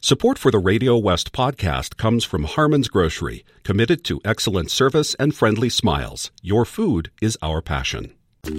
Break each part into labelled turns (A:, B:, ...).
A: Support for the Radio West podcast comes from Harmon's Grocery, committed to excellent service and friendly smiles. Your food is our passion.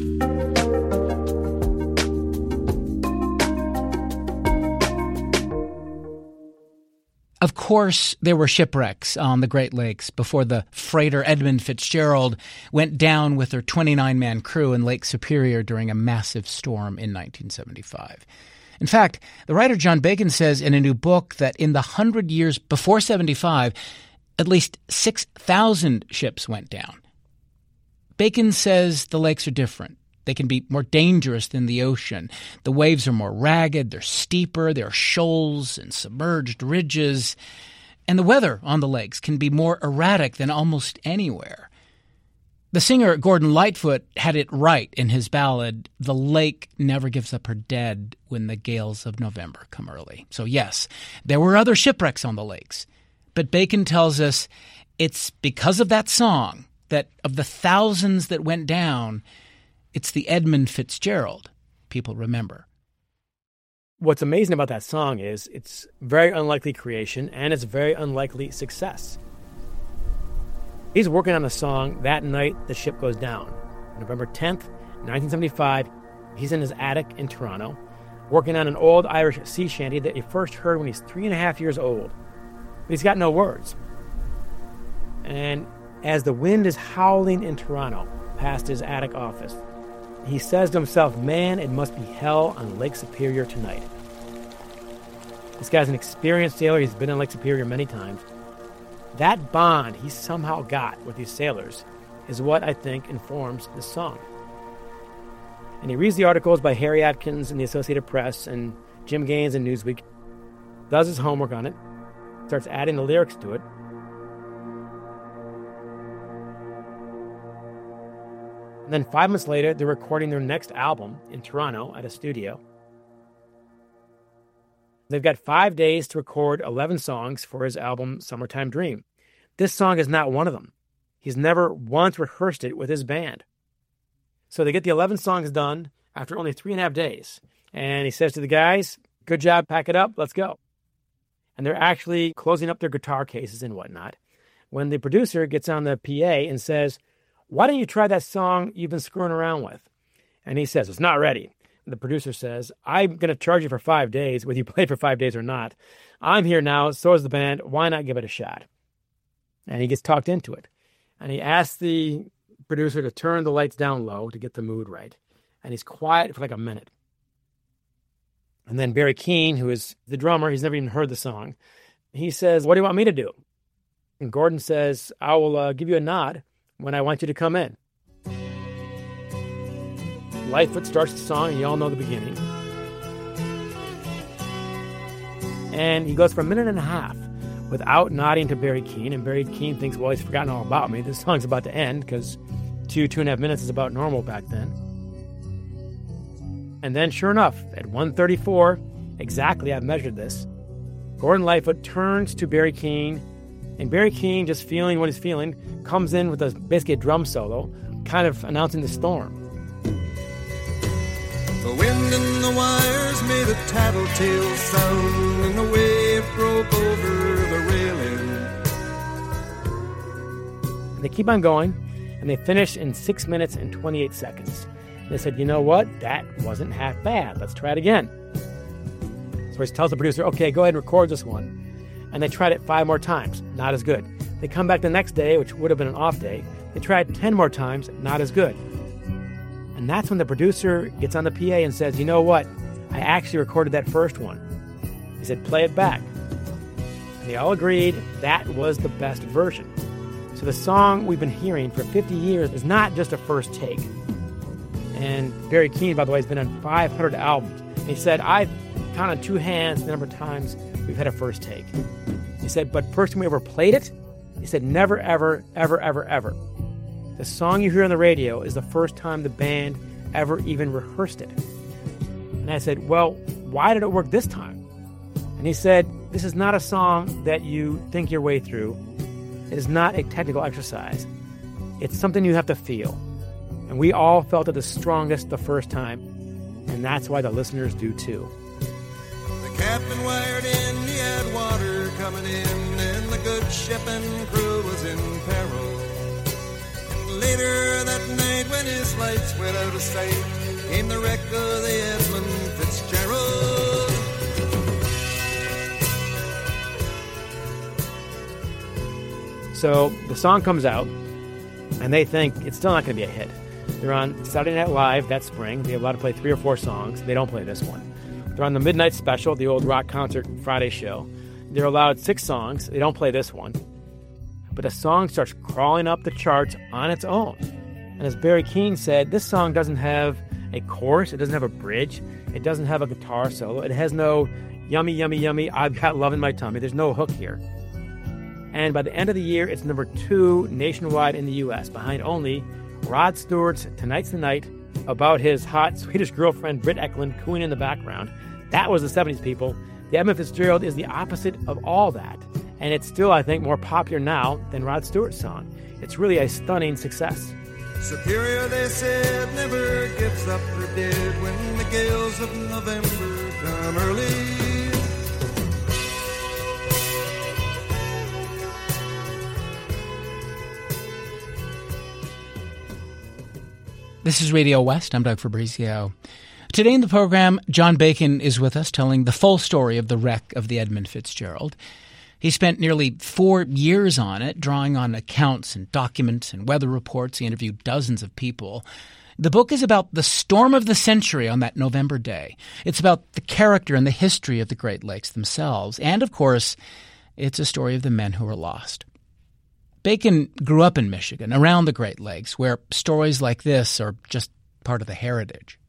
B: Of course, there were shipwrecks on the Great Lakes before the freighter Edmund Fitzgerald went down with her 29-man crew in Lake Superior during a massive storm in 1975. In fact, the writer John Bacon says in a new book that in the 100 years before 75, at least 6,000 ships went down. Bacon says the lakes are different. They can be more dangerous than the ocean. The waves are more ragged, they're steeper, there are shoals and submerged ridges. And the weather on the lakes can be more erratic than almost anywhere. The singer Gordon Lightfoot had it right in his ballad, "The lake never gives up her dead when the gales of November come early." So yes, there were other shipwrecks on the lakes. But Bacon tells us it's because of that song that of the thousands that went down, it's the Edmund Fitzgerald people remember.
C: What's amazing about that song is it's very unlikely creation and it's very unlikely success. He's working on a song that night the ship goes down. November 10th, 1975, he's in his attic in Toronto, working on an old Irish sea shanty that he first heard when he's 3.5 years old. But he's got no words. And as the wind is howling in Toronto past his attic office, he says to himself, man, it must be hell on Lake Superior tonight. This guy's an experienced sailor. He's been on Lake Superior many times. That bond he somehow got with these sailors is what I think informs this song. And he reads the articles by Harry Atkins in the Associated Press and Jim Gaines in Newsweek, does his homework on it, starts adding the lyrics to it. And then 5 months later, they're recording their next album in Toronto at a studio. They've got 5 days to record 11 songs for his album, Summertime Dream. This song is not one of them. He's never once rehearsed it with his band. So they get the 11 songs done after only 3.5 days. And he says to the guys, good job, pack it up, let's go. And they're actually closing up their guitar cases and whatnot when the producer gets on the PA and says, why don't you try that song you've been screwing around with? And he says, it's not ready. And the producer says, I'm going to charge you for 5 days, whether you play for 5 days or not. I'm here now, so is the band. Why not give it a shot? And he gets talked into it. And he asks the producer to turn the lights down low to get the mood right. And he's quiet for like a minute. And then Barry Keane, who is the drummer, he's never even heard the song. He says, what do you want me to do? And Gordon says, I will give you a nod when I want you to come in. Lightfoot starts the song, and you all know the beginning. And he goes for 1.5 minutes without nodding to Barry Keane, and Barry Keane thinks, well, he's forgotten all about me. This song's about to end, because 2.5 minutes is about normal back then. And then, sure enough, at 1:34, exactly, I've measured this, Gordon Lightfoot turns to Barry Keane, and Barry Keane, just feeling what he's feeling, comes in with basically a drum solo, kind of announcing the storm.
D: The wind and the wires made a tattletale sound, and the wave broke over the railing.
C: And they keep on going, and they finish in 6 minutes and 28 seconds. And they said, you know what? That wasn't half bad. Let's try it again. So he tells the producer, okay, go ahead and record this one. And they tried it 5 more times. Not as good. They come back the next day, which would have been an off day. They tried 10 more times. Not as good. And that's when the producer gets on the PA and says, you know what? I actually recorded that first one. He said, play it back. And they all agreed that was the best version. So the song we've been hearing for 50 years is not just a first take. And Barry Keane, by the way, has been on 500 albums. And he said, I've counted on 2 hands the number of times we've had a first take. He said, but first time we ever played it, he said, never, ever, ever, ever, ever. The song you hear on the radio is the first time the band ever even rehearsed it. And I said, well, why did it work this time? And he said, this is not a song that you think your way through. It is not a technical exercise. It's something you have to feel. And we all felt it the strongest the first time. And that's why the listeners do too.
D: The captain wired in, he had one coming in, and the good ship and crew was in peril. And later that night, when his lights went out of sight, came the wreck of the Edmund Fitzgerald.
C: So the song comes out, and they think it's still not going to be a hit. They're on Saturday Night Live that spring. They're allowed to play 3 or 4 songs. They don't play this one. They're on the Midnight Special, the old rock concert Friday show. They're allowed 6 songs. They don't play this one. But the song starts crawling up the charts on its own. And as Barry Keane said, this song doesn't have a chorus. It doesn't have a bridge. It doesn't have a guitar solo. It has no yummy, yummy, yummy, I've got love in my tummy. There's no hook here. And by the end of the year, it's number 2 nationwide in the U.S., behind only Rod Stewart's Tonight's the Night, about his hot Swedish girlfriend Britt Ekland cooing in the background. That was the 70s, people. The Edmund Fitzgerald is the opposite of all that. And it's still, I think, more popular now than Rod Stewart's song. It's really a stunning success.
D: Superior, they said, never gives up her dead when the gales of November come early.
B: This is Radio West. I'm Doug Fabrizio. Today in the program, John Bacon is with us telling the full story of the wreck of the Edmund Fitzgerald. He spent nearly 4 years on it, drawing on accounts and documents and weather reports. He interviewed dozens of people. The book is about the storm of the century on that November day. It's about the character and the history of the Great Lakes themselves. And, of course, it's a story of the men who were lost. Bacon grew up in Michigan, around the Great Lakes, where stories like this are just part of the heritage.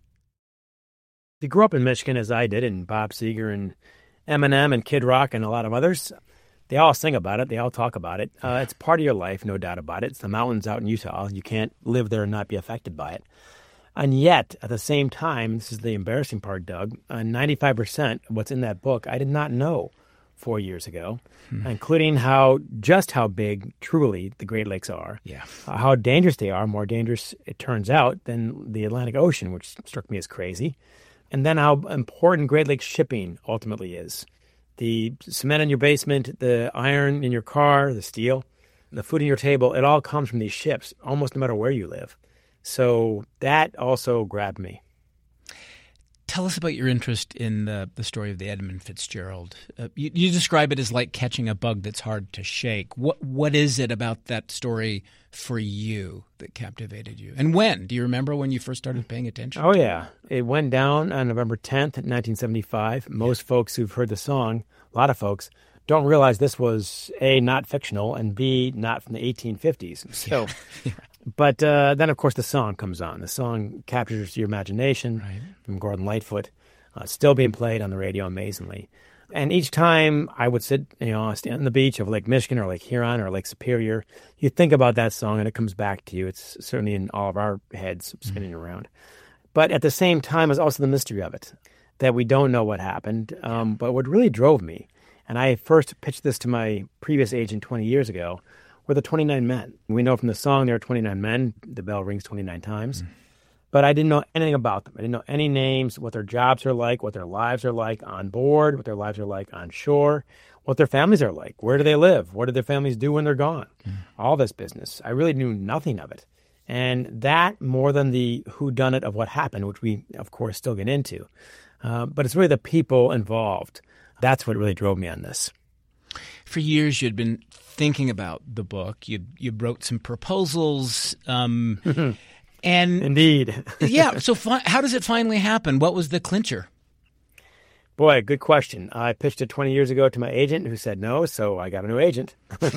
C: If you grew up in Michigan, as I did, and Bob Seger and Eminem and Kid Rock and a lot of others, they all sing about it. They all talk about it. It's part of your life, no doubt about it. It's the mountains out in Utah. You can't live there and not be affected by it. And yet, at the same time, this is the embarrassing part, Doug, 95% of what's in that book I did not know 4 years ago, including how big, truly, the Great Lakes are.
B: Yeah.
C: How dangerous they are, more dangerous, it turns out, than the Atlantic Ocean, which struck me as crazy. And then how important Great Lakes shipping ultimately is. The cement in your basement, the iron in your car, the steel, the food on your table, it all comes from these ships, almost no matter where you live. So that also grabbed me.
B: Tell us about your interest in the story of the Edmund Fitzgerald. You describe it as like catching a bug that's hard to shake. What is it about that story for you that captivated you? And when? Do you remember when you first started paying attention?
C: Oh, yeah. It went down on November 10th, 1975. Most folks who've heard the song, a lot of folks, don't realize this was, A, not fictional, and B, not from the 1850s. So, yeah. But then, of course, the song comes on. The song captures your imagination, right, from Gordon Lightfoot, still being played on the radio amazingly. And each time I would stand on the beach of Lake Michigan or Lake Huron or Lake Superior, you think about that song and it comes back to you. It's certainly in all of our heads spinning around. But at the same time, is also the mystery of it, that we don't know what happened. But what really drove me, and I first pitched this to my previous agent 20 years ago, were the 29 men. We know from the song there are 29 men. The bell rings 29 times. But I didn't know anything about them. I didn't know any names, what their jobs are like, what their lives are like on board, what their lives are like on shore, what their families are like. Where do they live? What do their families do when they're gone? All this business. I really knew nothing of it. And that, more than the whodunit of what happened, which we, of course, still get into. But it's really the people involved. That's what really drove me on this.
B: For years, you'd been thinking about the book. You wrote some proposals. And
C: Indeed.
B: Yeah. So how does it finally happen? What was the clincher?
C: Boy, good question. I pitched it 20 years ago to my agent who said no, so I got a new agent.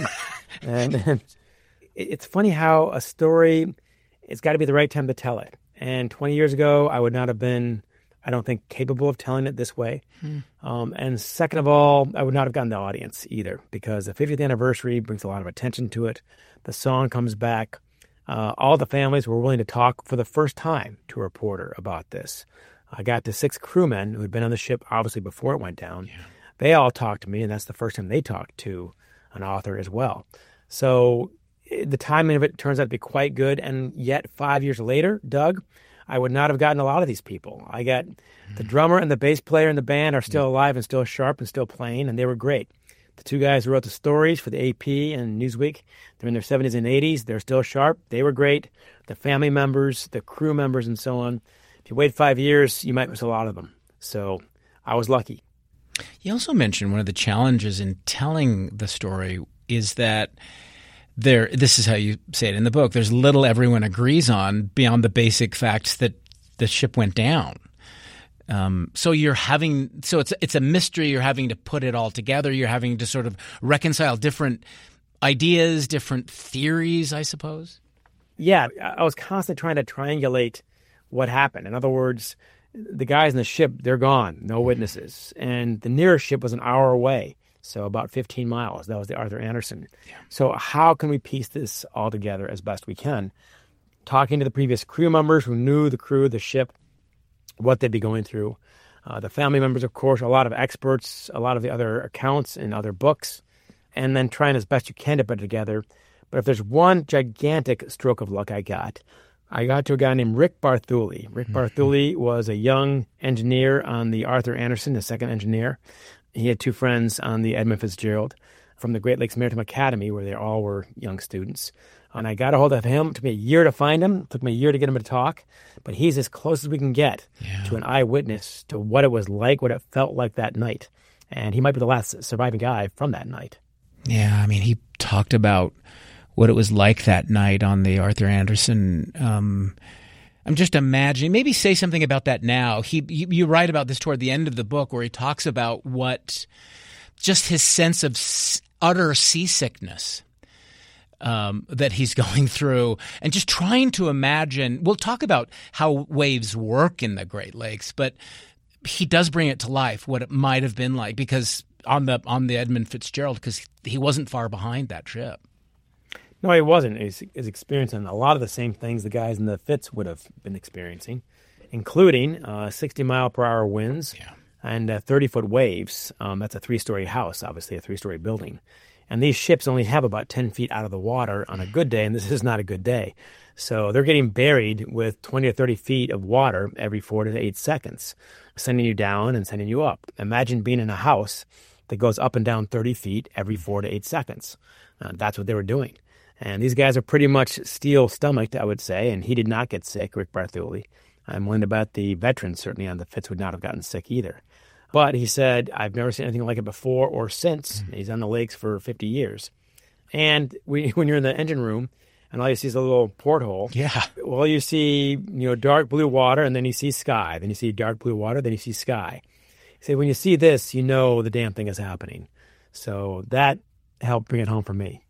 C: and it's funny how a story, it's got to be the right time to tell it. And 20 years ago, I would not have been, I don't think, capable of telling it this way. And second of all, I would not have gotten the audience either, because the 50th anniversary brings a lot of attention to it. The song comes back. All the families were willing to talk for the first time to a reporter about this. I got to 6 crewmen who had been on the ship, obviously, before it went down. Yeah. They all talked to me, and that's the first time they talked to an author as well. So the timing of it turns out to be quite good. And yet, 5 years later, Doug, I would not have gotten a lot of these people. I got the drummer and the bass player in the band are still alive and still sharp and still playing, and they were great. The two guys who wrote the stories for the AP and Newsweek, they're in their 70s and 80s. They're still sharp. They were great. The family members, the crew members, and so on. If you wait 5 years, you might miss a lot of them. So I was lucky.
B: You also mentioned one of the challenges in telling the story is that this is how you say it in the book, there's little everyone agrees on beyond the basic facts that the ship went down. So it's a mystery. You're having to put it all together. You're having to sort of reconcile different ideas, different theories, I suppose.
C: Yeah, I was constantly trying to triangulate what happened. In other words, the guys in the ship, they're gone, no witnesses. And the nearest ship was an hour away, so about 15 miles. That was the Arthur Anderson. Yeah. So how can we piece this all together as best we can? Talking to the previous crew members who knew the crew, the ship, what they'd be going through. The family members, of course, a lot of experts, a lot of the other accounts and other books, and then trying as best you can to put it together. But if there's one gigantic stroke of luck I got to a guy named Rick Barthuli. Rick Barthuli was a young engineer on the Arthur Anderson, the second engineer. He had two friends on the Edmund Fitzgerald from the Great Lakes Maritime Academy, where they all were young students. And I got a hold of him. It took me a year to find him. It took me a year to get him to talk. But he's as close as we can get to an eyewitness to what it was like, what it felt like that night. And he might be the last surviving guy from that night.
B: Yeah, I mean, he talked about what it was like that night on the Arthur Anderson. I'm just imagining, maybe say something about that now. You write about this toward the end of the book where he talks about just his sense of utter seasickness that he's going through, and just trying to imagine. We'll talk about how waves work in the Great Lakes, but he does bring it to life, what it might have been like, because on the Edmund Fitzgerald, because he wasn't far behind that ship.
C: No, he wasn't. He's experiencing a lot of the same things the guys in the Fitz would have been experiencing, including 60-mile-per-hour winds and 30-foot waves. That's a 3-story house, obviously a 3-story building. And these ships only have about 10 feet out of the water on a good day, and this is not a good day. So they're getting buried with 20 or 30 feet of water every 4 to 8 seconds, sending you down and sending you up. Imagine being in a house that goes up and down 30 feet every 4 to 8 seconds. That's what they were doing. And these guys are pretty much steel-stomached, I would say, and he did not get sick, Rick Barthuli. I'm wondering about the veterans, certainly on the Fitz would not have gotten sick either. But he said, I've never seen anything like it before or since. He's on the lakes for 50 years. And when you're in the engine room and all you see is a little porthole, well, you see dark blue water, and then you see sky. Then you see dark blue water, then you see sky. He said, when you see this, you know the damn thing is happening. So that helped bring it home for me.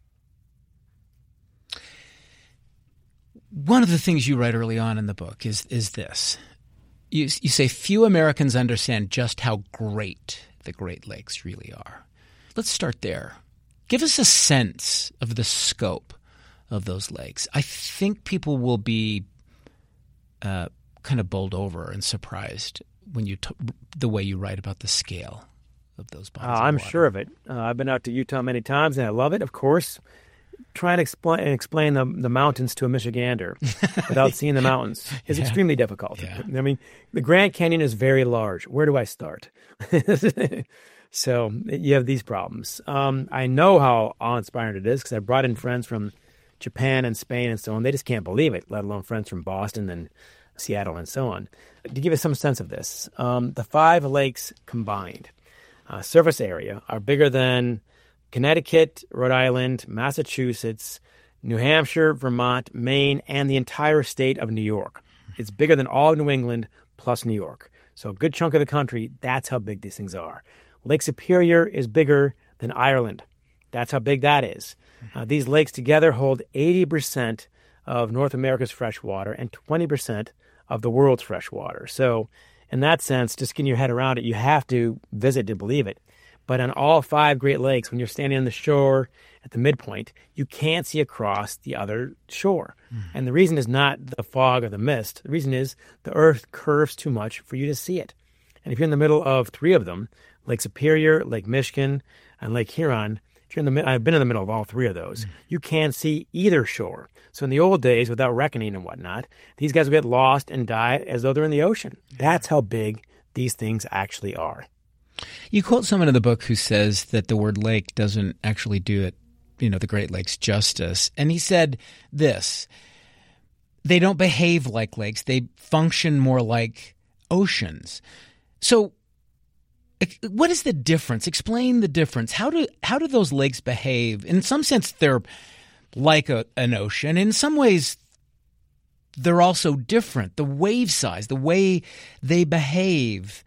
B: One of the things you write early on in the book is this. You say few Americans understand just how great the Great Lakes really are. Let's start there. Give us a sense of the scope of those lakes. I think people will be kind of bowled over and surprised when the way you write about the scale of those bodies of water.
C: I'm sure of it. I've been out to Utah many times, and I love it, of course. Trying to explain the mountains to a Michigander without seeing the mountains is extremely difficult. Yeah. I mean, the Grand Canyon is very large. Where do I start? So you have these problems. I know how awe-inspiring it is because I brought in friends from Japan and Spain and so on. They just can't believe it, let alone friends from Boston and Seattle and so on. To give you some sense of this, the 5 lakes combined surface area are bigger than Connecticut, Rhode Island, Massachusetts, New Hampshire, Vermont, Maine, and the entire state of New York. It's bigger than all of New England plus New York. So a good chunk of the country, that's how big these things are. Lake Superior is bigger than Ireland. That's how big that is. These lakes together hold 80% of North America's fresh water and 20% of the world's fresh water. So in that sense, just getting your head around it, you have to visit to believe it. But on all 5 Great Lakes, when you're standing on the shore at the midpoint, you can't see across the other shore. And the reason is not the fog or the mist. The reason is the earth curves too much for you to see it. And if you're in the middle of 3 of them, Lake Superior, Lake Michigan, and Lake Huron, I've been in the middle of all 3 of those, you can't see either shore. So in the old days, without reckoning and whatnot, these guys would get lost and die as though they're in the ocean. That's how big these things actually are.
B: You quote someone in the book who says that the word lake doesn't actually do it, the Great Lakes justice. And he said this: they don't behave like lakes. They function more like oceans. So what is the difference? Explain the difference. How do those lakes behave? In some sense, they're like an ocean. In some ways, they're also different. The wave size, the way they behave,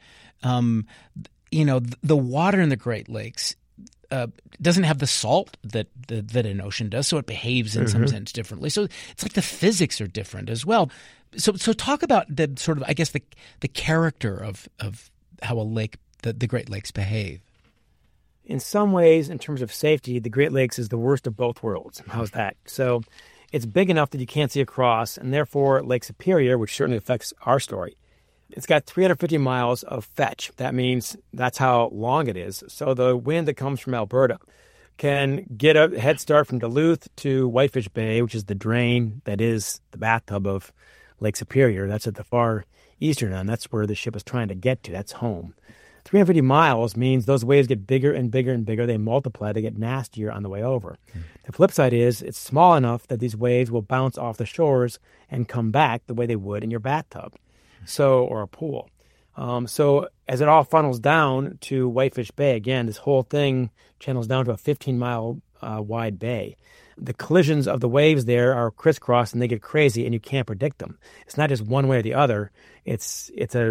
B: the water in the Great Lakes doesn't have the salt that an ocean does, so it behaves in some sense differently. So it's like the physics are different as well. So talk about the sort of, I guess, the character of how a lake, the Great Lakes, behave.
C: In some ways, in terms of safety, the Great Lakes is the worst of both worlds. How's that? So it's big enough that you can't see across, and therefore Lake Superior, which certainly affects our story, it's got 350 miles of fetch. That means that's how long it is. So the wind that comes from Alberta can get a head start from Duluth to Whitefish Bay, which is the drain that is the bathtub of Lake Superior. That's at the far eastern end. That's where the ship is trying to get to. That's home. 350 miles means those waves get bigger and bigger and bigger. They multiply. They get nastier on the way over. The flip side is it's small enough that these waves will bounce off the shores and come back the way they would in your bathtub, or a pool. So as it all funnels down to Whitefish Bay, again, this whole thing channels down to a 15-mile wide bay. The collisions of the waves there are crisscross, and they get crazy, and you can't predict them. It's not just one way or the other. It's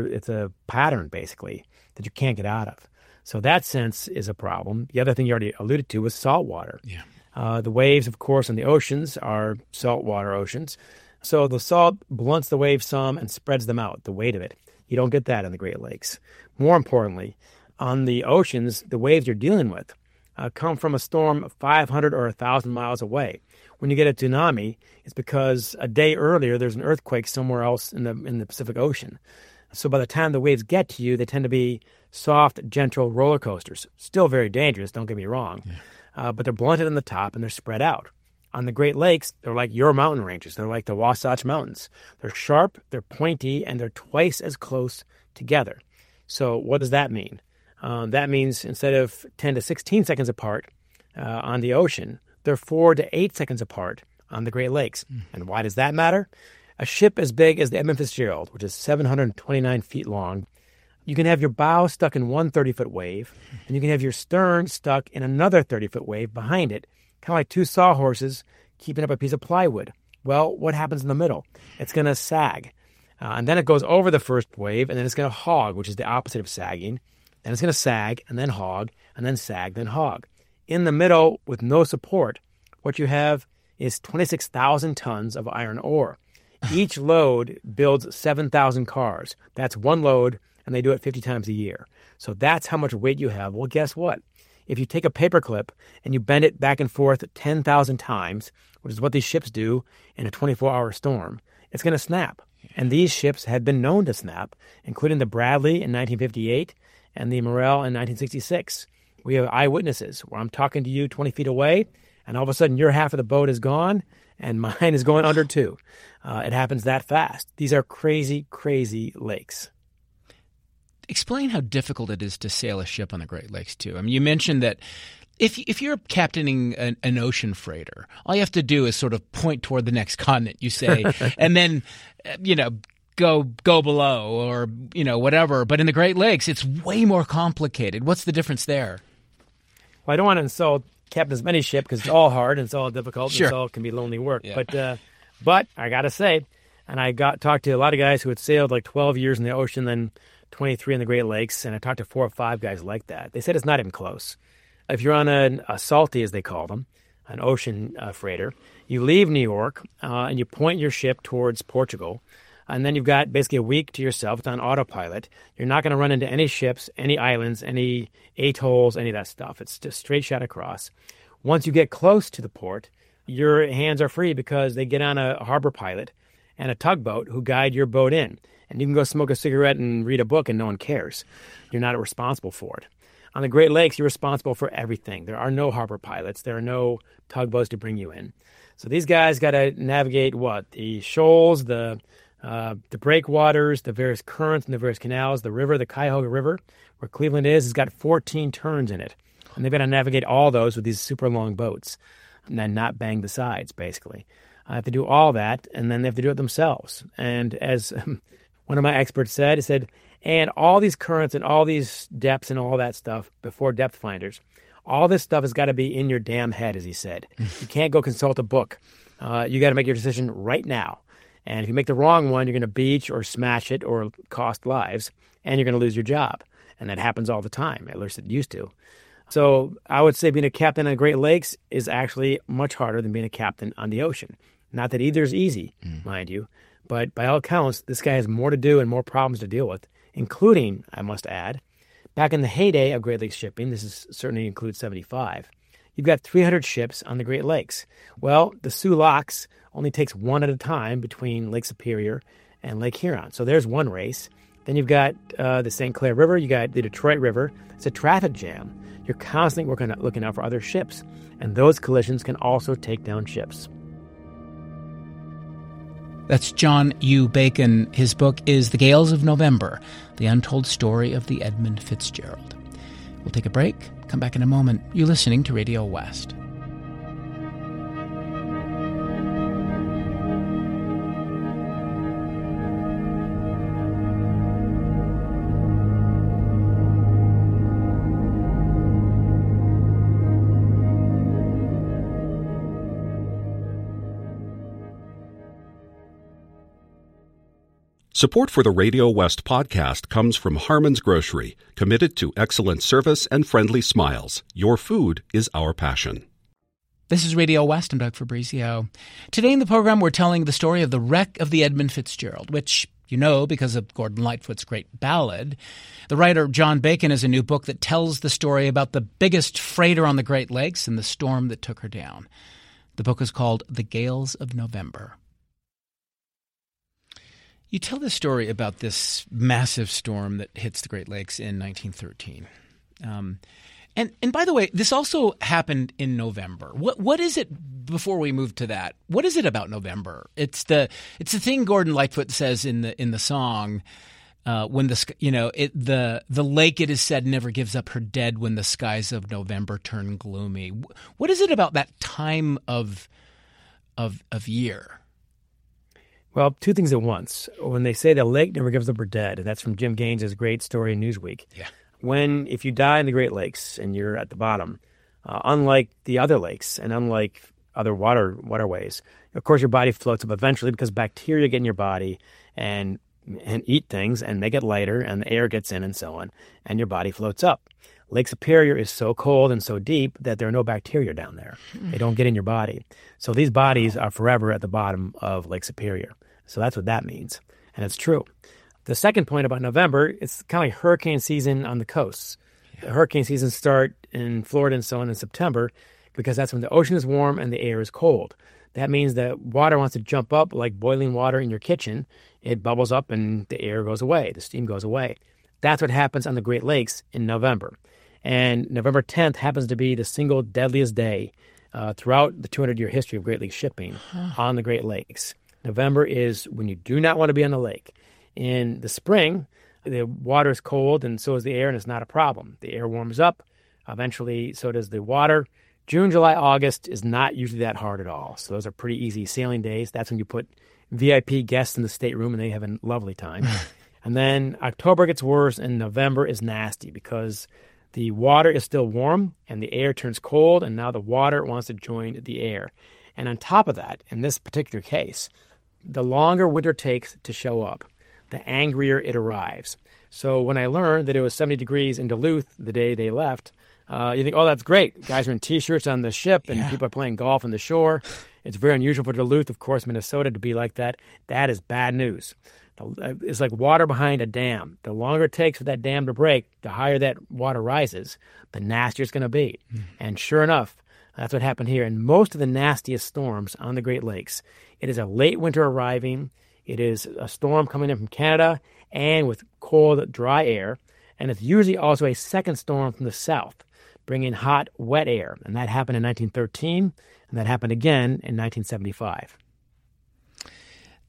C: a pattern, basically, that you can't get out of. So that sense is a problem. The other thing you already alluded to was salt water. Yeah. The waves, of course, in the oceans are saltwater oceans. So the salt blunts the waves some and spreads them out, the weight of it. You don't get that in the Great Lakes. More importantly, on the oceans, the waves you're dealing with come from a storm 500 or 1,000 miles away. When you get a tsunami, it's because a day earlier there's an earthquake somewhere else in the Pacific Ocean. So by the time the waves get to you, they tend to be soft, gentle roller coasters. Still very dangerous, don't get me wrong. Yeah. But they're blunted on the top and they're spread out. On the Great Lakes, they're like your mountain ranges. They're like the Wasatch Mountains. They're sharp, they're pointy, and they're twice as close together. So what does that mean? That means instead of 10 to 16 seconds apart on the ocean, they're 4 to 8 seconds apart on the Great Lakes. And why does that matter? A ship as big as the Edmund Fitzgerald, which is 729 feet long, you can have your bow stuck in one 30-foot wave, and you can have your stern stuck in another 30-foot wave behind it, kind of like two sawhorses keeping up a piece of plywood. Well, what happens in the middle? It's going to sag. And then it goes over the first wave, and then it's going to hog, which is the opposite of sagging. Then it's going to sag, and then hog, and then sag, then hog. In the middle, with no support, what you have is 26,000 tons of iron ore. Each load builds 7,000 cars. That's one load, and they do it 50 times a year. So that's how much weight you have. Well, guess what? If you take a paperclip and you bend it back and forth 10,000 times, which is what these ships do in a 24-hour storm, it's going to snap. And these ships had been known to snap, including the Bradley in 1958 and the Morel in 1966. We have eyewitnesses where I'm talking to you 20 feet away, and all of a sudden your half of the boat is gone, and mine is going under too. It happens that fast. These are crazy, crazy lakes.
B: Explain how difficult it is to sail a ship on the Great Lakes, too. I mean, you mentioned that if you're captaining an ocean freighter, all you have to do is sort of point toward the next continent, you say, and then, go below or, whatever. But in the Great Lakes, it's way more complicated. What's the difference there?
C: Well, I don't want to insult captains of any ship because it's all hard and it's all difficult
B: Sure.
C: and it's all can be lonely work. Yeah. But I got to say, and I talked to a lot of guys who had sailed like 12 years in the ocean, then 23 in the Great Lakes, and I talked to 4 or 5 guys like that. They said it's not even close. If you're on a salty, as they call them, an ocean freighter, you leave New York and you point your ship towards Portugal, and then you've got basically a week to yourself. It's on autopilot. You're not going to run into any ships, any islands, any atolls, any of that stuff. It's just straight shot across. Once you get close to the port, your hands are free because they get on a harbor pilot and a tugboat who guide your boat in. And you can go smoke a cigarette and read a book and no one cares. You're not responsible for it. On the Great Lakes, you're responsible for everything. There are no harbor pilots. There are no tugboats to bring you in. So these guys got to navigate what? The shoals, the The breakwaters, the various currents and the various canals, the river, the Cuyahoga River, where Cleveland is, has got 14 turns in it. And they've got to navigate all those with these super long boats and then not bang the sides, basically. I have to do all that, and then they have to do it themselves. And as one of my experts said, he said, and all these currents and all these depths and all that stuff before depth finders, all this stuff has got to be in your damn head, as he said. You can't go consult a book. You got to make your decision right now. And if you make the wrong one, you're going to beach or smash it or cost lives, and you're going to lose your job. And that happens all the time, at least it used to. So I would say being a captain on the Great Lakes is actually much harder than being a captain on the ocean. Not that either is easy, mind you, but by all accounts, this guy has more to do and more problems to deal with, including, I must add, back in the heyday of Great Lakes shipping, this is certainly includes 75, you've got 300 ships on the Great Lakes. Well, the Soo Locks only takes one at a time between Lake Superior and Lake Huron. So there's one race. Then you've got the St. Clair River. You got the Detroit River. It's a traffic jam. You're constantly looking out for other ships. And those collisions can also take down ships.
B: That's John U. Bacon. His book is The Gales of November, The Untold Story of the Edmund Fitzgerald. We'll take a break. Come back in a moment. You're listening to Radio West.
A: Support for the Radio West podcast comes from Harmon's Grocery, committed to excellent service and friendly smiles. Your food is our passion.
B: This is Radio West. I'm Doug Fabrizio. Today in the program, we're telling the story of the wreck of the Edmund Fitzgerald, which you know because of Gordon Lightfoot's great ballad. The writer John Bacon has a new book that tells the story about the biggest freighter on the Great Lakes and the storm that took her down. The book is called The Gales of November. You tell the story about this massive storm that hits the Great Lakes in 1913. And by the way, this also happened in November. What is it, before we move to that, what is it about November? It's the thing Gordon Lightfoot says in the song, when the lake, it is said, never gives up her dead when the skies of November turn gloomy. What is it about that time of year?
C: Well, two things at once. When they say the lake never gives up her dead, and that's from Jim Gaines' great story in Newsweek.
B: Yeah.
C: If you die in the Great Lakes and you're at the bottom, unlike the other lakes and unlike other waterways, of course your body floats up eventually because bacteria get in your body and eat things, and they get lighter, and the air gets in and so on, and your body floats up. Lake Superior is so cold and so deep that there are no bacteria down there. They don't get in your body. So these bodies are forever at the bottom of Lake Superior. So that's what that means. And it's true. The second point about November, it's kind of like hurricane season on the coasts. Yeah. The hurricane seasons start in Florida and so on in September because that's when the ocean is warm and the air is cold. That means that water wants to jump up like boiling water in your kitchen. It bubbles up and the air goes away. The steam goes away. That's what happens on the Great Lakes in November. And November 10th happens to be the single deadliest day throughout the 200-year history of Great Lakes shipping on the Great Lakes. November is when you do not want to be on the lake. In the spring, the water is cold and so is the air, and it's not a problem. The air warms up. Eventually, so does the water. June, July, August is not usually that hard at all. So those are pretty easy sailing days. That's when you put VIP guests in the stateroom and they have a lovely time. And then October gets worse and November is nasty because the water is still warm and the air turns cold, and now the water wants to join the air. And on top of that, in this particular case, the longer winter takes to show up, the angrier it arrives. So when I learned that it was 70 degrees in Duluth the day they left, you think, oh, that's great. Guys are in T-shirts on the ship and people are playing golf on the shore. It's very unusual for Duluth, of course, Minnesota, to be like that. That is bad news. It's like water behind a dam. The longer it takes for that dam to break, the higher that water rises, the nastier it's going to be. And sure enough, that's what happened here. And most of the nastiest storms on the Great Lakes, it is a late winter arriving. It is a storm coming in from Canada and with cold, dry air. And it's usually also a second storm from the south, bringing hot, wet air. And that happened in 1913, and that happened again in 1975.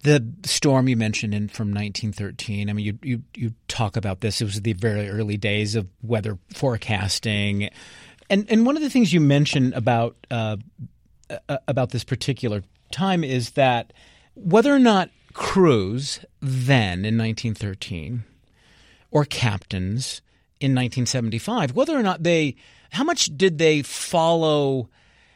B: The storm you mentioned from 1913, I mean, you talk about this. It was the very early days of weather forecasting. And one of the things you mentioned about this particular time is that whether or not crews then in 1913 or captains in 1975, whether or not how much did they follow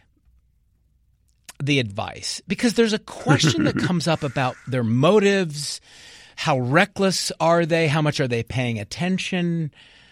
B: the advice? Because there's a question that comes up about their motives. How reckless are they? How much are they paying attention?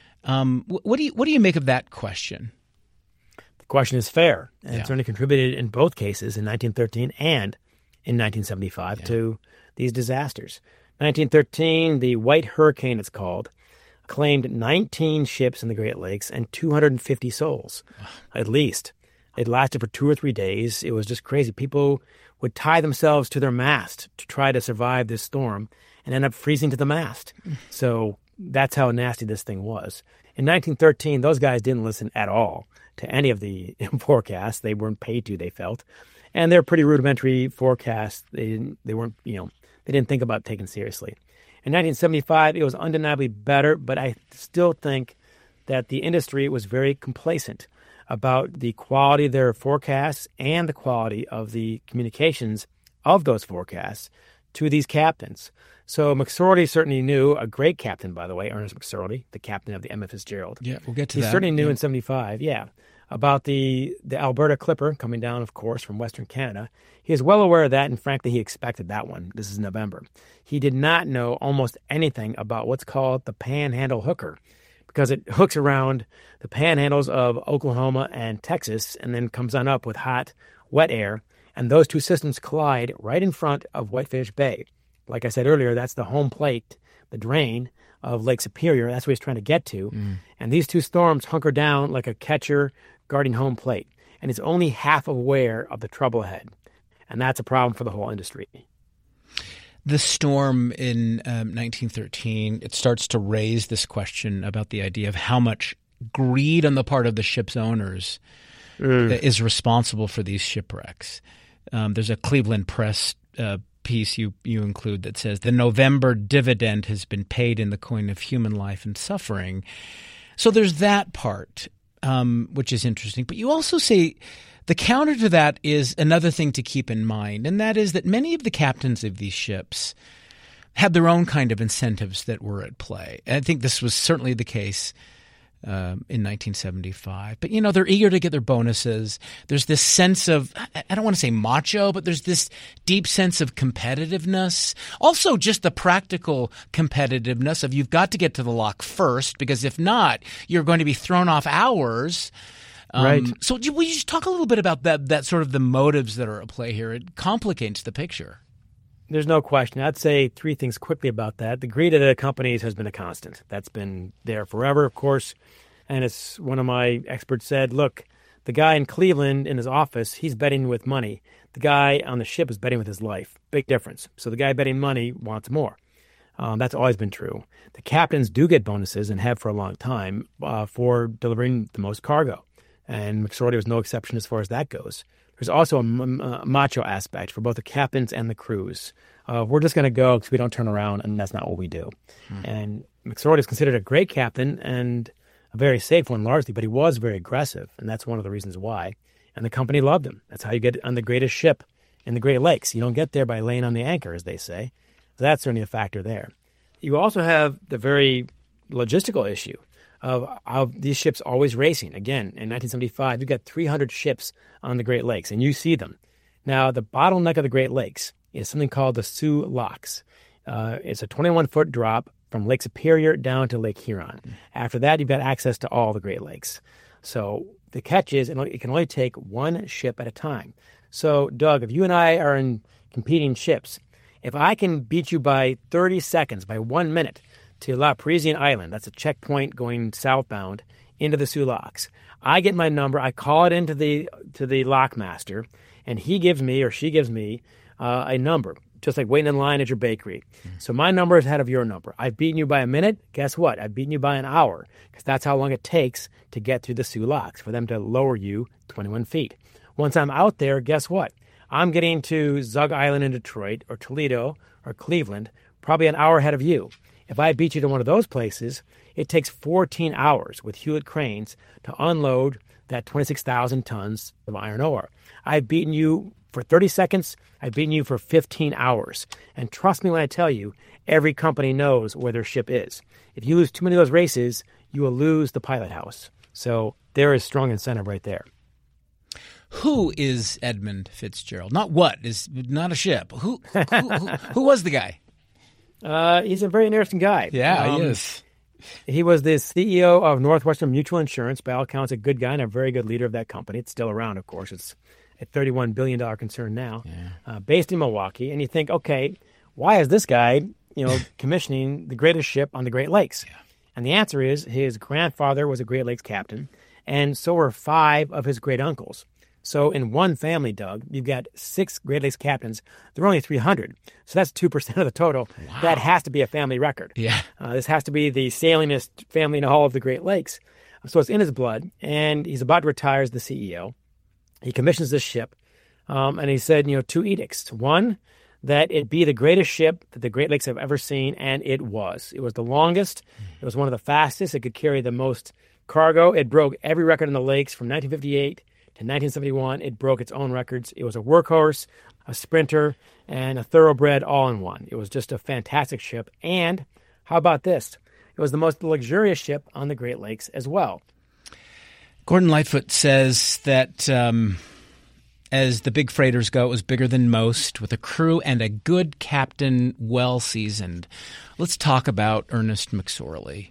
B: What do you make of that question?
C: The question is fair, and it certainly contributed in both cases in 1913 and in 1975 to these disasters. 1913, the White Hurricane, it's called, claimed 19 ships in the Great Lakes and 250 souls, at least. It lasted for 2 or 3 days. It was just crazy. People would tie themselves to their mast to try to survive this storm and end up freezing to the mast. So that's how nasty this thing was. In 1913, those guys didn't listen at all to any of the forecasts. They weren't paid to, they felt. And they're pretty rudimentary forecasts. They didn't think about taking seriously. In 1975, it was undeniably better, but I still think that the industry was very complacent about the quality of their forecasts and the quality of the communications of those forecasts to these captains. So McSorley certainly knew, a great captain, by the way, Ernest McSorley, the captain of the Emma Fitzgerald.
B: Yeah, we'll get to that.
C: He certainly knew in 75, about the Alberta Clipper coming down, of course, from Western Canada. He is well aware of that, and frankly, he expected that one. This is November. He did not know almost anything about what's called the Panhandle Hooker, because it hooks around the panhandles of Oklahoma and Texas and then comes on up with hot, wet air, and those two systems collide right in front of Whitefish Bay. Like I said earlier, that's the home plate, the drain of Lake Superior. That's what he's trying to get to. And these two storms hunker down like a catcher guarding home plate, and it's only half aware of the trouble ahead. And that's a problem for the whole industry.
B: The storm in 1913, it starts to raise this question about the idea of how much greed on the part of the ship's owners is responsible for these shipwrecks. There's a Cleveland Press piece you include that says the November dividend has been paid in the coin of human life and suffering. So there's that part, which is interesting. But you also say the counter to that is another thing to keep in mind, and that is that many of the captains of these ships had their own kind of incentives that were at play. And I think this was certainly the case in 1975. But, they're eager to get their bonuses. There's this sense of, I don't want to say macho, but there's this deep sense of competitiveness. Also, just the practical competitiveness of you've got to get to the lock first, because if not, you're going to be thrown off hours.
C: Right.
B: So will you just talk a little bit about that sort of the motives that are at play here? It complicates the picture.
C: There's no question. I'd say 3 things quickly about that. The greed of the companies has been a constant. That's been there forever, of course. And as one of my experts said, look, the guy in Cleveland in his office, he's betting with money. The guy on the ship is betting with his life. Big difference. So the guy betting money wants more. That's always been true. The captains do get bonuses and have for a long time for delivering the most cargo. And McSorley was no exception as far as that goes. There's also a macho aspect for both the captains and the crews. We're just going to go because we don't turn around, and that's not what we do. And McSorley is considered a great captain and a very safe one largely, but he was very aggressive, and that's one of the reasons why. And the company loved him. That's how you get on the greatest ship in the Great Lakes. You don't get there by laying on the anchor, as they say. So that's certainly a factor there. You also have the very logistical issue of these ships always racing. Again, in 1975, you've got 300 ships on the Great Lakes, and you see them. Now, the bottleneck of the Great Lakes is something called the Soo Locks. It's a 21-foot drop from Lake Superior down to Lake Huron. After that, you've got access to all the Great Lakes. So the catch is it can only take one ship at a time. So, Doug, if you and I are in competing ships, if I can beat you by 30 seconds, by 1 minute, to La Parisienne Island, that's a checkpoint going southbound into the Soo Locks. I get my number, I call it into the lockmaster, and he gives me or she gives me a number, just like waiting in line at your bakery. So my number is ahead of your number. I've beaten you by a minute. Guess what? I've beaten you by an hour, because that's how long it takes to get through the Soo Locks, for them to lower you 21 feet. Once I'm out there, guess what? I'm getting to Zug Island in Detroit or Toledo or Cleveland, probably an hour ahead of you. If I beat you to one of those places, it takes 14 hours with Hewlett cranes to unload that 26,000 tons of iron ore. I've beaten you for 30 seconds. I've beaten you for 15 hours. And trust me when I tell you, every company knows where their ship is. If you lose too many of those races, you will lose the pilot house. So there is strong incentive right there.
B: Who is Edmund Fitzgerald? Not what is not a ship. Who was the guy?
C: He's a very interesting guy.
B: Yeah, he is.
C: He was the CEO of Northwestern Mutual Insurance. By all accounts, a good guy and a very good leader of that company. It's still around, of course. It's a $31 billion concern now, based in Milwaukee. And you think, okay, why is this guy, commissioning the greatest ship on the Great Lakes? Yeah. And the answer is his grandfather was a Great Lakes captain, and so were 5 of his great uncles. So in one family, Doug, you've got 6 Great Lakes captains. There are only 300. So that's 2% of the total. Wow. That has to be a family record. Yeah. This has to be the sailingest family in all of the Great Lakes. So it's in his blood, and he's about to retire as the CEO. He commissions this ship, and he said, 2 edicts. One, that it be the greatest ship that the Great Lakes have ever seen, and it was. It was the longest. It was one of the fastest. It could carry the most cargo. It broke every record in the lakes from 1958 to 1971. It broke its own records. It was a workhorse, a sprinter, and a thoroughbred all in one. It was just a fantastic ship. And how about this? It was the most luxurious ship on the Great Lakes as well.
B: Gordon Lightfoot says that as the big freighters go, it was bigger than most, with a crew and a good captain, well seasoned. Let's talk about Ernest McSorley.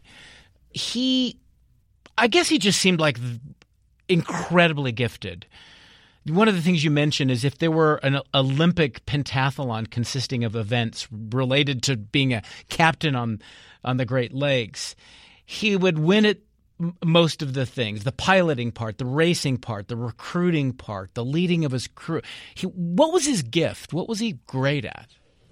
B: I guess he just seemed like incredibly gifted. One of the things you mentioned is if there were an Olympic pentathlon consisting of events related to being a captain on the Great Lakes, he would win it. Most of the things, the piloting part, the racing part, the recruiting part, the leading of his crew. What was his gift? What was he great at?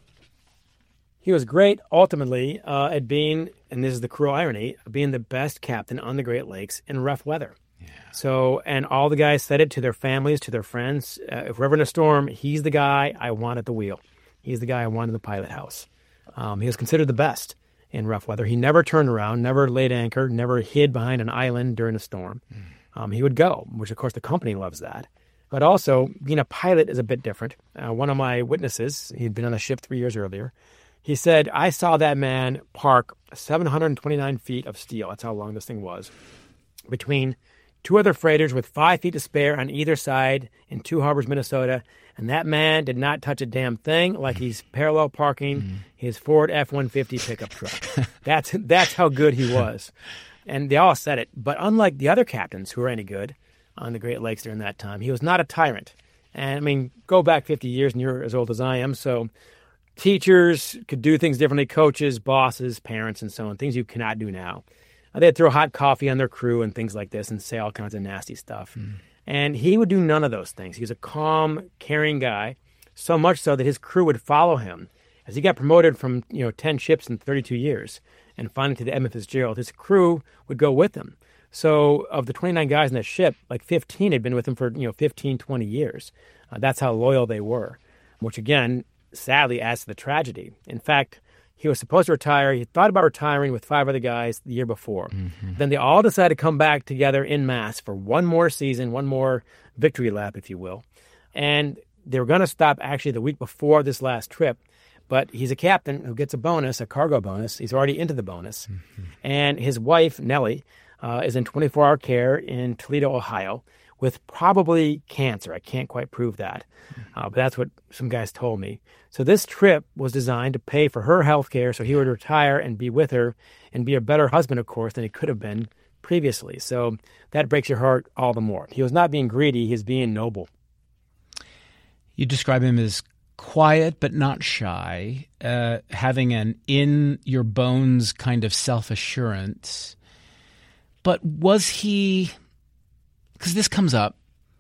C: He was great, ultimately, at being, and this is the cruel irony, being the best captain on the Great Lakes in rough weather. Yeah. So, and all the guys said it to their families, to their friends. If we're ever in a storm, he's the guy I want at the wheel. He's the guy I want in the pilot house. He was considered the best in rough weather. He never turned around, never laid anchor, never hid behind an island during a storm. He would go, which of course the company loves that. But also, being a pilot is a bit different. One of my witnesses, he'd been on a ship 3 years earlier, he said, I saw that man park 729 feet of steel, that's how long this thing was, between 2 other freighters with 5 feet to spare on either side in Two Harbors, Minnesota. And that man did not touch a damn thing, like he's parallel parking his Ford F-150 pickup truck. That's how good he was. And they all said it. But unlike the other captains who were any good on the Great Lakes during that time, he was not a tyrant. And, I mean, go back 50 years, and you're as old as I am, so teachers could do things differently, coaches, bosses, parents, and so on, things you cannot do now. They'd throw hot coffee on their crew and things like this and say all kinds of nasty stuff. And he would do none of those things. He was a calm, caring guy, so much so that his crew would follow him. As he got promoted from 10 ships in 32 years and finally to the Edmund Fitzgerald, his crew would go with him. So of the 29 guys in that ship, like 15 had been with him for 15, 20 years. That's how loyal they were, which again, sadly adds to the tragedy. In fact, he was supposed to retire. He thought about retiring with 5 other guys the year before. Then they all decided to come back together en masse for one more season, one more victory lap, if you will. And they were going to stop actually the week before this last trip. But he's a captain who gets a bonus, a cargo bonus. He's already into the bonus. And his wife, Nellie, is in 24-hour care in Toledo, Ohio, with probably cancer. I can't quite prove that, but that's what some guys told me. So this trip was designed to pay for her health care so he would retire and be with her and be a better husband, of course, than he could have been previously. So that breaks your heart all the more. He was not being greedy. He was being noble.
B: You describe him as quiet but not shy, having an in-your-bones kind of self-assurance. But was he, because this comes up,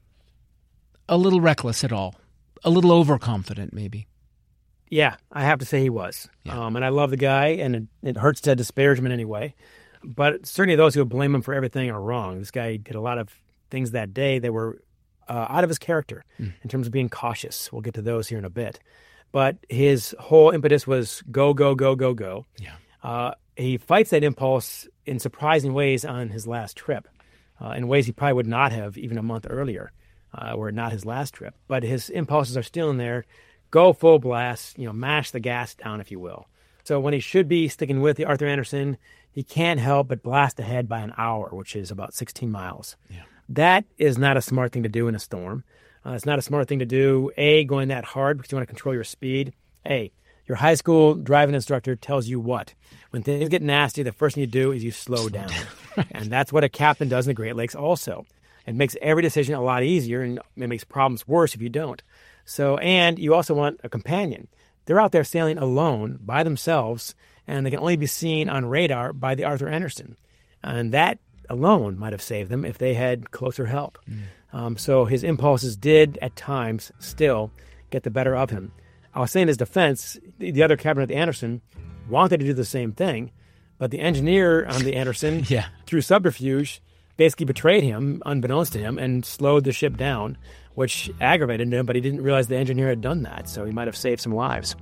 B: a little reckless at all? A little overconfident, maybe?
C: Yeah, I have to say he was. Yeah. And I love the guy, and it hurts to disparage him in any way. But certainly those who blame him for everything are wrong. This guy did a lot of things that day that were out of his character in terms of being cautious. We'll get to those here in a bit. But his whole impetus was go, go, go, go, go.
B: Yeah.
C: He fights that impulse in surprising ways on his last trip, in ways he probably would not have even a month earlier, were it not his last trip. But his impulses are still in there. Go full blast, mash the gas down, if you will. So when he should be sticking with the Arthur Anderson, he can't help but blast ahead by an hour, which is about 16 miles.
B: Yeah.
C: That is not a smart thing to do in a storm. It's not a smart thing to do, A, going that hard because you want to control your speed. A, your high school driving instructor tells you what? When things get nasty, the first thing you do is you slow down. Right. And that's what a captain does in the Great Lakes also. It makes every decision a lot easier, and it makes problems worse if you don't. So, and you also want a companion. They're out there sailing alone by themselves, and they can only be seen on radar by the Arthur Anderson. And that alone might have saved them if they had closer help. So his impulses did, at times, still get the better of him. I was saying in his defense, the other captain at the Anderson wanted to do the same thing, but the engineer on the Anderson, through subterfuge, basically betrayed him, unbeknownst to him, and slowed the ship down, which aggravated him, but he didn't realize the engineer had done that, so he might have saved some lives.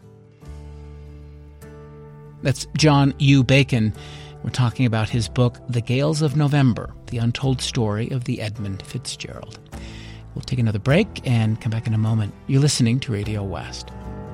B: That's John U. Bacon. We're talking about his book, The Gales of November, The Untold Story of the Edmund Fitzgerald. We'll take another break and come back in a moment. You're listening to Radio West.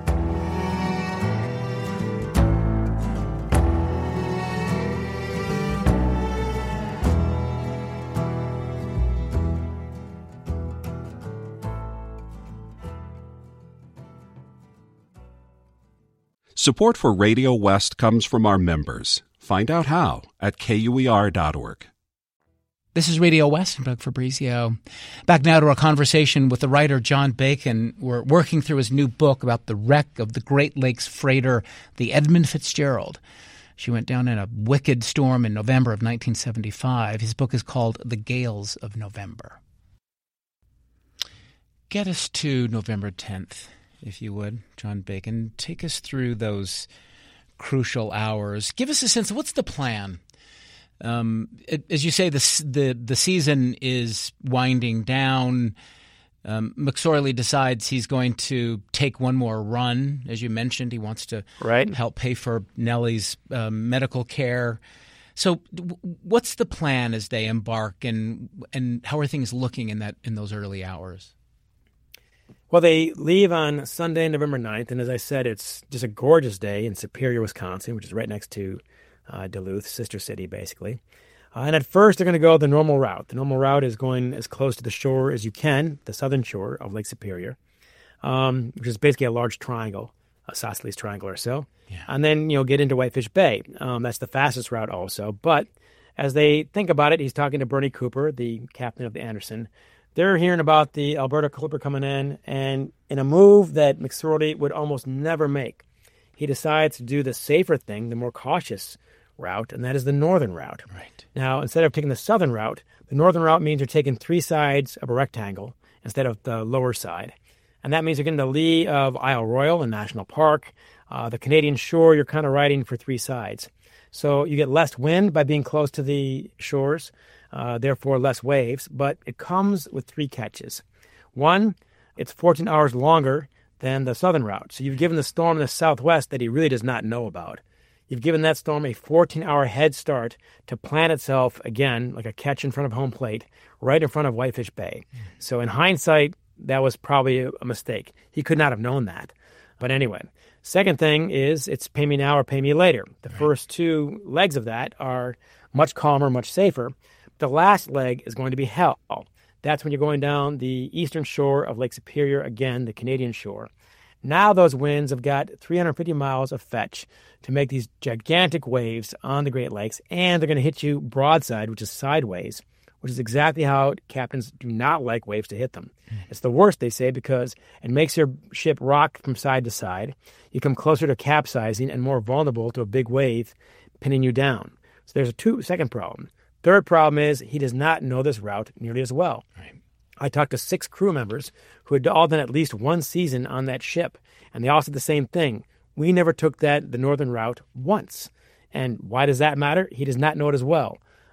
A: Support for Radio West comes from our members. Find out how at KUER.org.
B: This is Radio West. I'm Doug Fabrizio. Back now to our conversation with the writer John Bacon. We're working through his new book about the wreck of the Great Lakes freighter, the Edmund Fitzgerald. She went down in a wicked storm in November of 1975. His book is called The Gales of November. Get us to November 10th, if you would, John Bacon. Take us through those crucial hours. Give us a sense of what's the plan. As you say, the season is winding down. McSorley decides he's going to take one more run. As you mentioned, he wants to help pay for Nellie's medical care. So what's the plan as they embark, and how are things looking in those early hours?
C: Well, they leave on Sunday, November 9th, and as I said, it's just a gorgeous day in Superior, Wisconsin, which is right next to Duluth, sister city, basically. And at first, they're going to go the normal route. The normal route is going as close to the shore as you can, the southern shore of Lake Superior, which is basically a large triangle, a isosceles triangle or so. Yeah. And then, get into Whitefish Bay. That's the fastest route also. But as they think about it, he's talking to Bernie Cooper, the captain of the Anderson. They're hearing about the Alberta Clipper coming in, and in a move that McSorley would almost never make, he decides to do the safer thing, the more cautious route, and that is the northern route.
B: Right.
C: Now, instead of taking the southern route, the northern route means you're taking three sides of a rectangle instead of the lower side. And that means you're getting the lee of Isle Royale, a national park. The Canadian shore, you're kind of riding for three sides. So you get less wind by being close to the shores, therefore less waves, but it comes with three catches. One, it's 14 hours longer than the southern route. So you've given the storm in the southwest that he really does not know about. You've given that storm a 14-hour head start to plant itself, again, like a catch in front of home plate, right in front of Whitefish Bay. So in hindsight, that was probably a mistake. He could not have known that. But anyway, second thing is it's pay me now or pay me later. The first two legs of that are much calmer, much safer. The last leg is going to be hell. That's when you're going down the eastern shore of Lake Superior, again, the Canadian shore. Now those winds have got 350 miles of fetch to make these gigantic waves on the Great Lakes, and they're going to hit you broadside, which is sideways, which is exactly how captains do not like waves to hit them. It's the worst, they say, because it makes your ship rock from side to side. You come closer to capsizing and more vulnerable to a big wave pinning you down. So there's a second problem. Third problem is he does not know this route nearly as well.
B: Right.
C: I talked to 6 crew members who had all done at least one season on that ship, and they all said the same thing. We never took the northern route once. And why does that matter? He does not know it as well.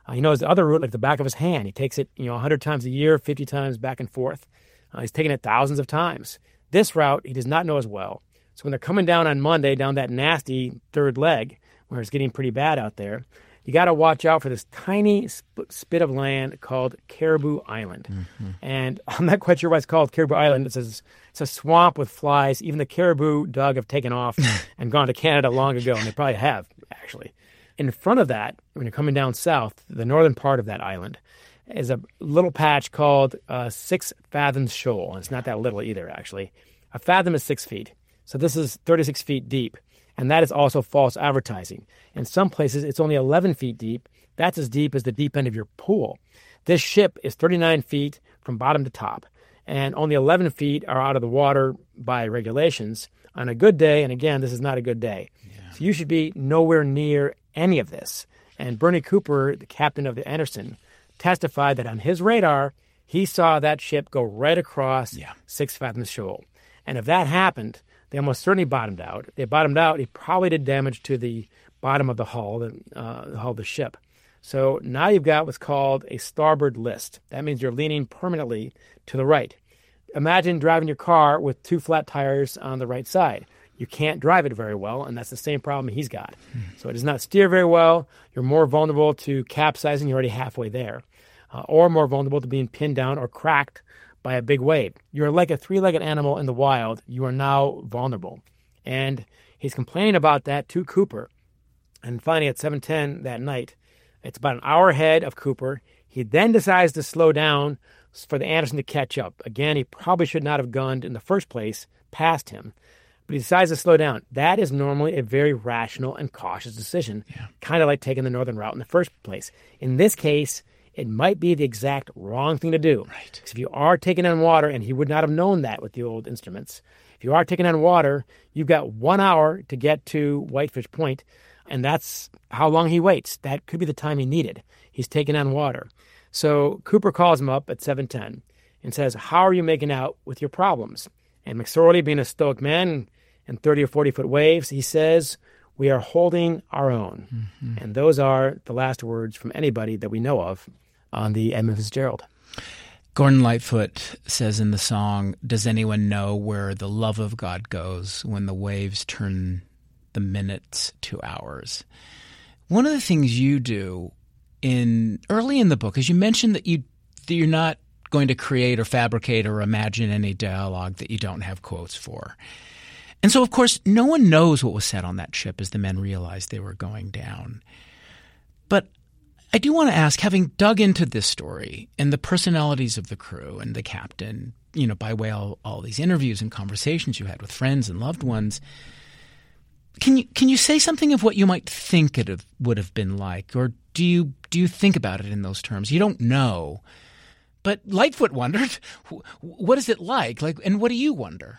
C: He knows the other route like the back of his hand. He takes it 100 times a year, 50 times back and forth. He's taken it thousands of times. This route he does not know as well. So when they're coming down on Monday, down that nasty third leg, where it's getting pretty bad out there, you got to watch out for this tiny spit of land called Caribou Island. Mm-hmm. And I'm not quite sure why it's called Caribou Island. It's a swamp with flies. Even the caribou dug have taken off and gone to Canada long ago, and they probably have, actually. In front of that, when you're coming down south, the northern part of that island, is a little patch called 6 Fathoms Shoal. And it's not that little either, actually. A fathom is 6 feet. So this is 36 feet deep. And that is also false advertising. In some places, it's only 11 feet deep. That's as deep as the deep end of your pool. This ship is 39 feet from bottom to top. And only 11 feet are out of the water by regulations on a good day. And again, this is not a good day. Yeah. So you should be nowhere near any of this. And Bernie Cooper, the captain of the Anderson, testified that on his radar, he saw that ship go right across 6 Fathoms Shoal. And if that happened, they almost certainly bottomed out. If they bottomed out, he probably did damage to the bottom of the hull, the hull of the ship. So now you've got what's called a starboard list. That means you're leaning permanently to the right. Imagine driving your car with 2 flat tires on the right side. You can't drive it very well, and that's the same problem he's got. So it does not steer very well. You're more vulnerable to capsizing. You're already halfway there. Or more vulnerable to being pinned down or cracked by a big wave. You're like a 3-legged animal in the wild. You are now vulnerable. And he's complaining about that to Cooper. And finally at 7:10 that night, it's about an hour ahead of Cooper. He then decides to slow down for the Anderson to catch up. Again, he probably should not have gunned in the first place past him. But he decides to slow down. That is normally a very rational and cautious decision, kind of like taking the northern route in the first place. In this case, it might be the exact wrong thing to do. Right. Because if you are taking on water, and he would not have known that with the old instruments, if you are taking on water, you've got 1 hour to get to Whitefish Point, and that's how long he waits. That could be the time he needed. He's taking on water. So Cooper calls him up at 7:10 and says, how are you making out with your problems? And McSorley, being a stoic man in 30 or 40-foot waves, he says, we are holding our own. Mm-hmm. And those are the last words from anybody that we know of on the Edmund Fitzgerald.
B: Gordon Lightfoot says in the song, does anyone know where the love of God goes when the waves turn the minutes to hours? One of the things you do early in the book is you mentioned that you're not going to create or fabricate or imagine any dialogue that you don't have quotes for. And so, of course, no one knows what was said on that ship as the men realized they were going down. But I do want to ask, having dug into this story and the personalities of the crew and the captain, by way of all these interviews and conversations you had with friends and loved ones, can you say something of what you might think it would have been like? Or do you think about it in those terms? You don't know. But Lightfoot wondered, what is it like? And what do you wonder?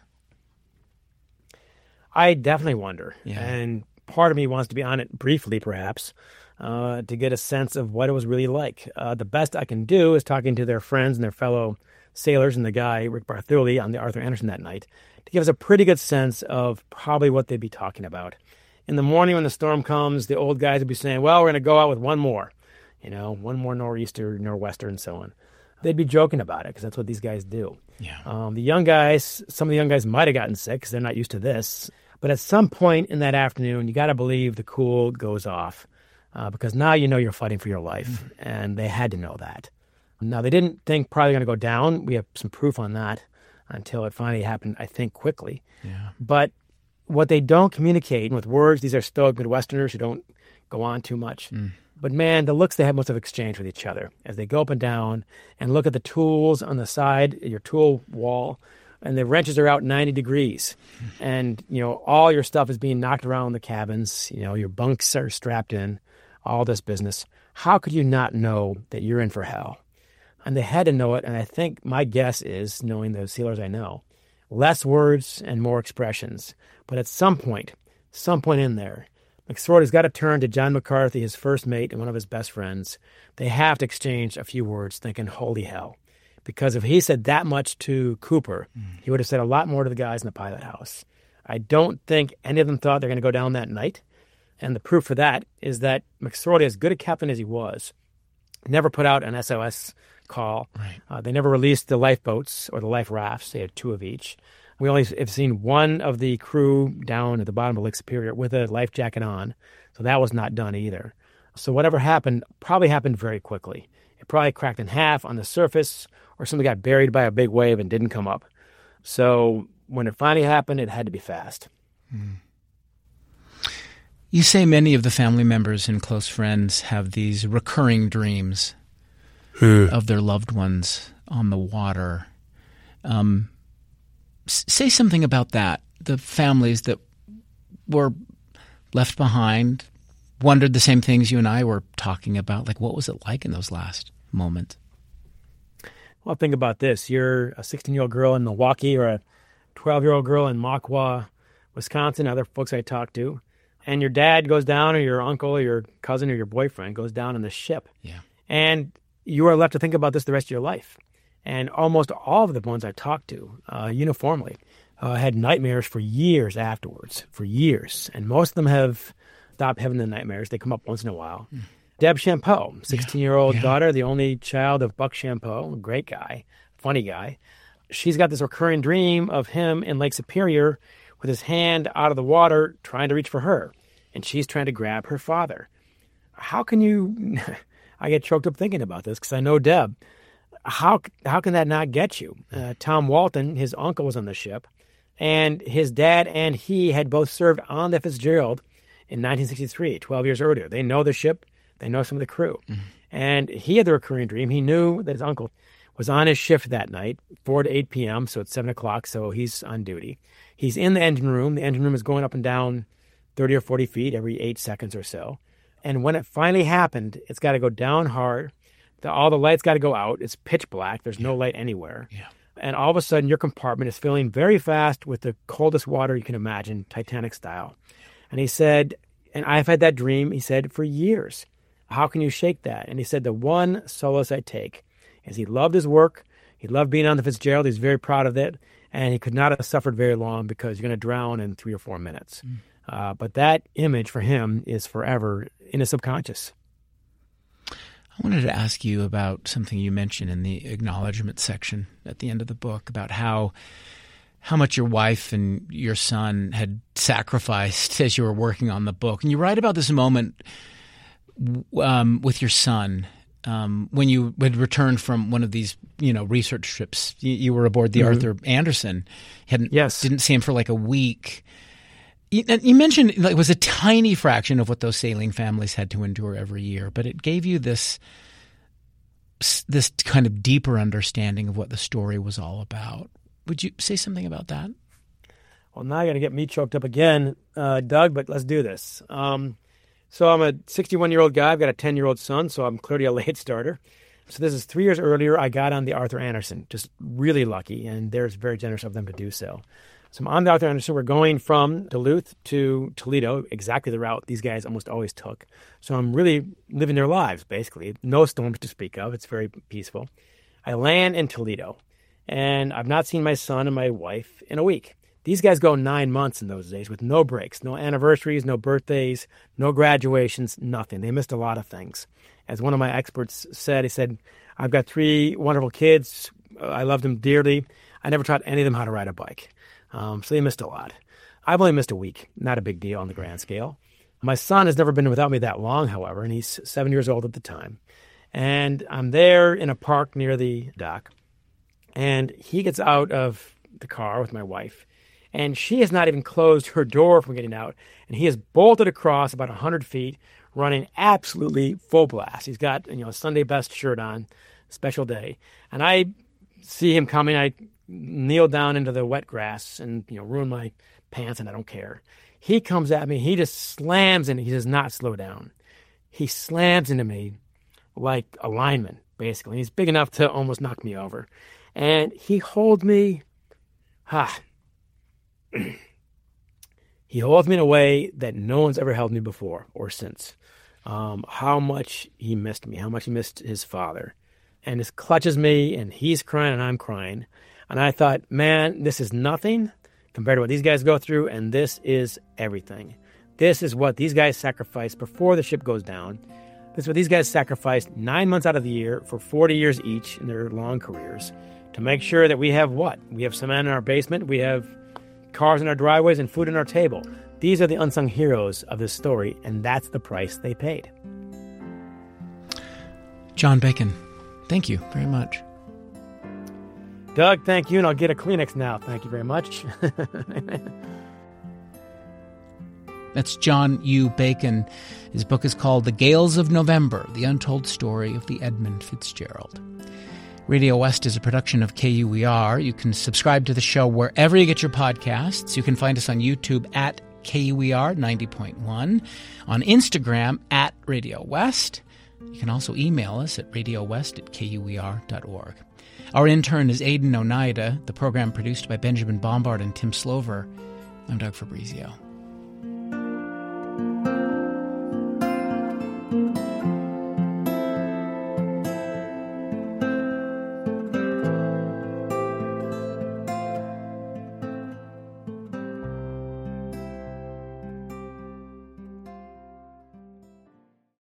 C: I definitely wonder.
B: Yeah.
C: And part of me wants to be on it briefly, perhaps, to get a sense of what it was really like. The best I can do is talking to their friends and their fellow sailors and the guy, Rick Barthurley, on the Arthur Anderson that night, to give us a pretty good sense of probably what they'd be talking about. In the morning when the storm comes, the old guys would be saying, well, we're going to go out with one more nor'easter, nor'wester, and so on. They'd be joking about it because that's what these guys do.
B: Yeah.
C: Some of the young guys might have gotten sick because they're not used to this. But at some point in that afternoon, you got to believe the cool goes off because now you're fighting for your life, and they had to know that. Now, they didn't think probably going to go down. We have some proof on that until it finally happened, I think, quickly.
B: Yeah.
C: But what they don't communicate with words, these are stoic Midwesterners who don't go on too much. But man, the looks they must have exchanged with each other as they go up and down and look at the tools on the side, your tool wall, and the wrenches are out 90 degrees. And, all your stuff is being knocked around the cabins. Your bunks are strapped in, all this business. How could you not know that you're in for hell? And they had to know it, and I think my guess is, knowing the sailors I know, less words and more expressions. But at some point in there, McSorley's got to turn to John McCarthy, his first mate and one of his best friends. They have to exchange a few words thinking, holy hell. Because if he said that much to Cooper, he would have said a lot more to the guys in the pilot house. I don't think any of them thought they're going to go down that night. And the proof for that is that McSorley, as good a captain as he was, never put out an SOS call.
B: Right.
C: They never released the lifeboats or the life rafts. They had 2 of each. We only have seen one of the crew down at the bottom of Lake Superior with a life jacket on. So that was not done either. So whatever happened probably happened very quickly. It probably cracked in half on the surface, or something got buried by a big wave and didn't come up. So when it finally happened, it had to be fast.
B: You say many of the family members and close friends have these recurring dreams of their loved ones on the water. Say something about that. The families that were left behind wondered the same things you and I were talking about. Like, what was it like in those last moments?
C: Well, think about this. You're a 16-year-old girl in Milwaukee or a 12-year-old girl in Makwa, Wisconsin, other folks I talked to, and your dad goes down, or your uncle or your cousin or your boyfriend goes down on the ship.
B: Yeah.
C: And you are left to think about this the rest of your life. And almost all of the ones I talked to, uniformly, had nightmares for years afterwards, for years. And most of them have stopped having the nightmares. They come up once in a while. Deb Champeau, 16-year-old daughter, the only child of Buck Champeau, great guy, funny guy. She's got this recurring dream of him in Lake Superior with his hand out of the water trying to reach for her. And she's trying to grab her father. How can you... I get choked up thinking about this because I know Deb. How can that not get you? Tom Walton, his uncle, was on the ship, and his dad and he had both served on the Fitzgerald in 1963, 12 years earlier. They know the ship. They know some of the crew. And he had the recurring dream. He knew that his uncle was on his shift that night, 4 to 8 p.m., so it's 7 o'clock, so he's on duty. He's in the engine room. The engine room is going up and down 30 or 40 feet every 8 seconds or so. And when it finally happened, it's got to go down hard. All the lights got to go out. It's pitch black. There's no light anywhere.
B: Yeah.
C: And all of a sudden, your compartment is filling very fast with the coldest water you can imagine, Titanic style. And he said, and I've had that dream, he said, for years. How can you shake that? And he said, the one solace I take is he loved his work. He loved being on the Fitzgerald. He's very proud of it. And he could not have suffered very long because you're going to drown in 3 or 4 minutes. But that image for him is forever in his subconscious.
B: I wanted to ask you about something you mentioned in the acknowledgement section at the end of the book about how much your wife and your son had sacrificed as you were working on the book. And you write about this moment with your son when you had returned from one of these, research trips. You were aboard the Arthur Anderson. Didn't see him for like a week. You mentioned it was a tiny fraction of what those sailing families had to endure every year, but it gave you this kind of deeper understanding of what the story was all about. Would you say something about that?
C: Well, now you're going to get me choked up again, Doug, but let's do this. So I'm a 61-year-old guy. I've got a 10-year-old son, so I'm clearly a late starter. So this is 3 years earlier. I got on the Arthur Anderson, just really lucky, and they're very generous of them to do so. So I'm on the Arthur Anderson. We're going from Duluth to Toledo, exactly the route these guys almost always took. So I'm really living their lives, basically. No storms to speak of. It's very peaceful. I land in Toledo, and I've not seen my son and my wife in a week. These guys go 9 months in those days with no breaks, no anniversaries, no birthdays, no graduations, nothing. They missed a lot of things. As one of my experts said, he said, I've got 3 wonderful kids. I love them dearly. I never taught any of them how to ride a bike. So they missed a lot. I've only missed a week. Not a big deal on the grand scale. My son has never been without me that long, however, and he's 7 years old at the time. And I'm there in a park near the dock, and he gets out of the car with my wife, and she has not even closed her door from getting out, and he has bolted across about 100 feet, running absolutely full blast. He's got a Sunday best shirt on, special day, and I see him coming. I kneel down into the wet grass and ruin my pants, and I don't care. He comes at me. He just slams in. He does not slow down. He slams into me like a lineman, basically. He's big enough to almost knock me over. And he holds me. He holds me in a way that no one's ever held me before or since. How much he missed me, how much he missed his father. And just clutches me, and he's crying, and I'm crying. And I thought, man, this is nothing compared to what these guys go through, and this is everything. This is what these guys sacrifice before the ship goes down. This is what these guys sacrificed 9 months out of the year for 40 years each in their long careers to make sure that we have what? We have cement in our basement, we have cars in our driveways, and food on our table. These are the unsung heroes of this story, and that's the price they paid.
B: John Bacon, thank you very much.
C: Doug, thank you, and I'll get a Kleenex now. Thank you very much.
B: That's John U. Bacon. His book is called The Gales of November, The Untold Story of the Edmund Fitzgerald. Radio West is a production of KUER. You can subscribe to the show wherever you get your podcasts. You can find us on YouTube at KUER 90.1, on Instagram at Radio West. You can also email us at radiowest@kuer.org. Our intern is Aidan Oneida, the program produced by Benjamin Bombard and Tim Slover. I'm Doug Fabrizio.